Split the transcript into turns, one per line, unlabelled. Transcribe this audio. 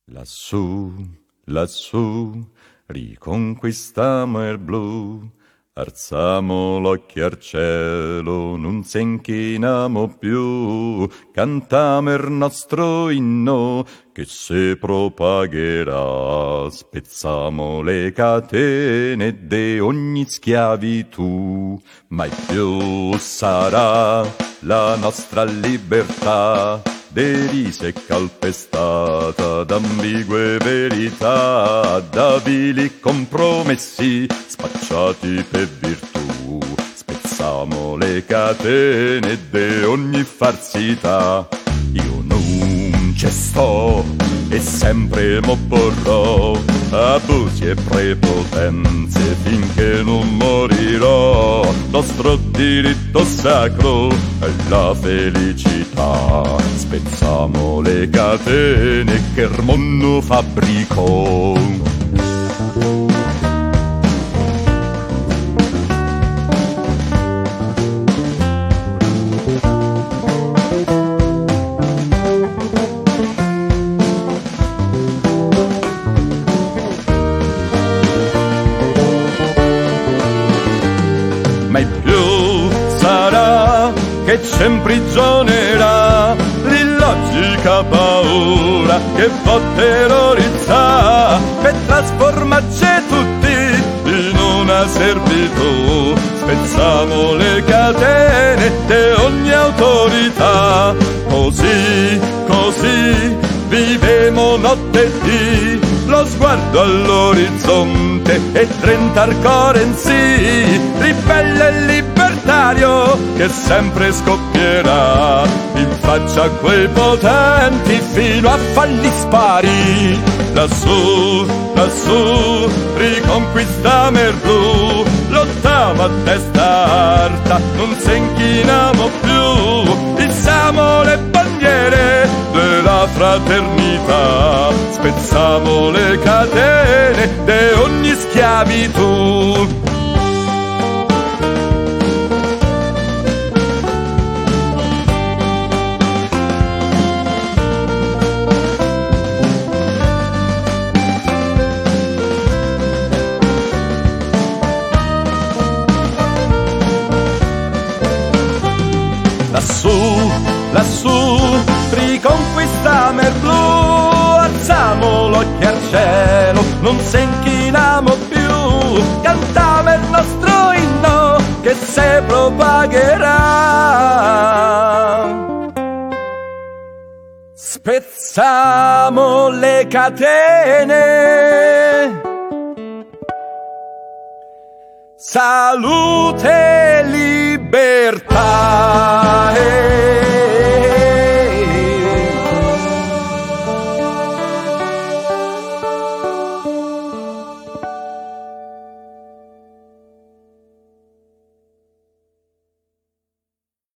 Lassù, lassù, riconquistiamo il blu, alziamo l'occhio al cielo, non se inchiniamo più, cantiamo il nostro inno che se propagherà, spezziamo le catene di ogni schiavitù, mai più sarà la nostra libertà derisa e calpestata d'ambigue verità, da vili compromessi spacciati per virtù. Spezziamo le catene di ogni farsità. Io non ci sto e sempre m'opporrò abusi e prepotenze finché non morirò. Nostro diritto sacro è la felicità. Spezziamo le catene che il mondo fabbricò. Mai più sarà che ci imprigionerà l'illogica paura che può terrorizzare per trasformarci tutti in una servitù. Spezziamo le catene di ogni autorità, così, così vivemo notte e dì, lo sguardo all'orizzonte e 30 al cuore in sì, ribelle e libertario che sempre scoppierà in faccia a quei potenti fino a farli spari. Lassù, lassù, riconquistiamo il blu, lottiamo a testa alta, non se inchiniamo più, issiamo le bandiere della fraternità, spezziamo le catene di ogni schiavitù. Lassù, lassù, riconquistiamo il blu, alziamo l'occhio al cielo, non se inchiniamo più, cantiamo il nostro inno che se propagherà. Spezziamo le catene, salute e libertà.